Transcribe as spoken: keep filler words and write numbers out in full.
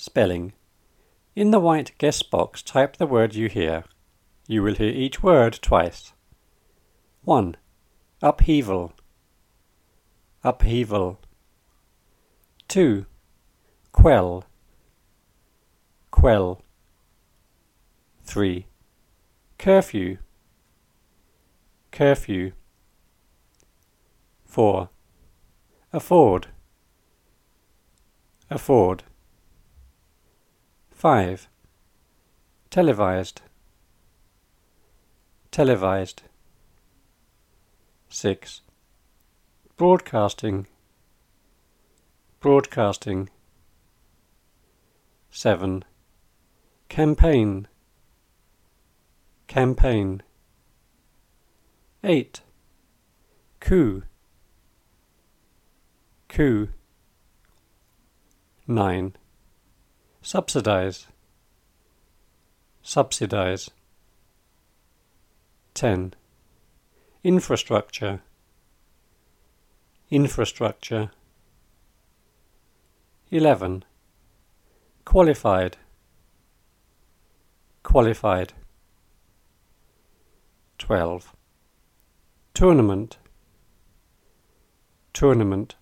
Spelling. In the white guess box, type the word you hear. You will hear each word twice. one. Upheaval. Upheaval. two. Quell. Quell. three. Curfew. Curfew. four. Afford. Afford. five. Televised. Televised. six. Broadcasting. Broadcasting. seven. Campaign. Campaign. eight. Coup. Coup. nine. Subsidize. Subsidize. ten. Infrastructure. Infrastructure. eleven. Qualified. Qualified. twelve. Tournament. Tournament.